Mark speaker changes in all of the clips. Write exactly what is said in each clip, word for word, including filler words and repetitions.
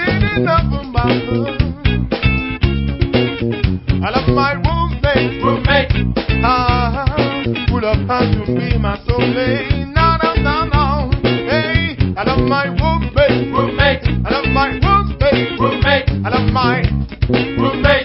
Speaker 1: get enough of my love. I love my roommate, roommate. Ah, would have had to be my soulmate. No, no, no, no. Hey, I love my roommate, roommate. I love my roommate, roommate. I love my roommate.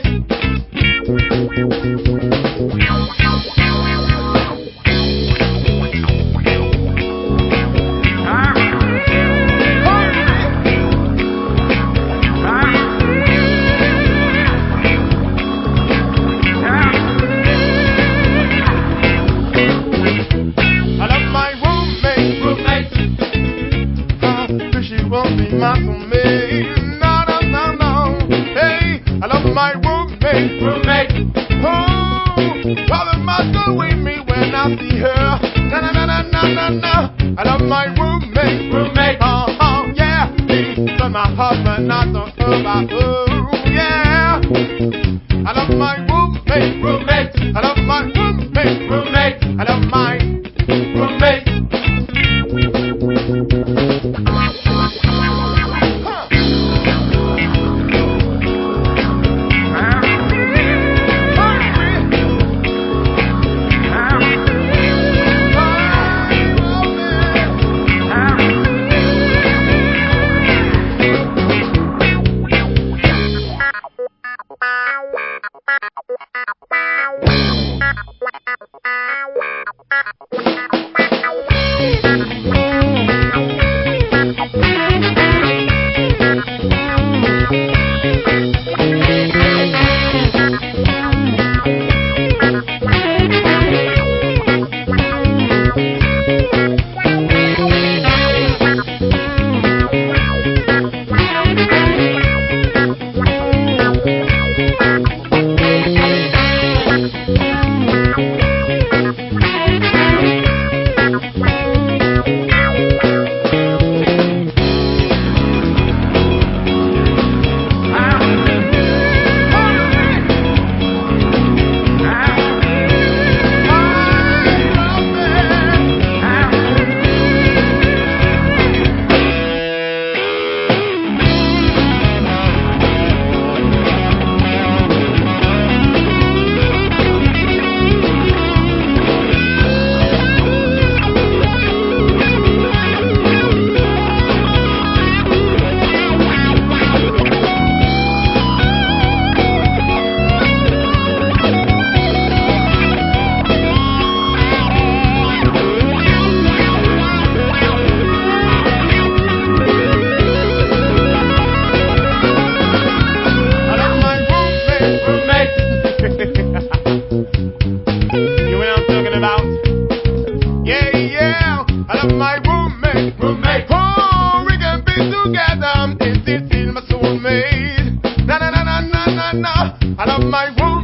Speaker 1: My roommate, no, no, no, no. Hey, I love my roommate, roommate. Oh, Father must with me when I see her. Na na na na na na na. I love my roommate, roommate. Oh, oh yeah. He's my husband, not the other. Oh yeah. I love my roommate, roommate. I love my roommate, roommate. I love my roommate. My roommate, roommate. Oh, we can be together. This is still my soulmate. Na na na na na na na. I love my roommate.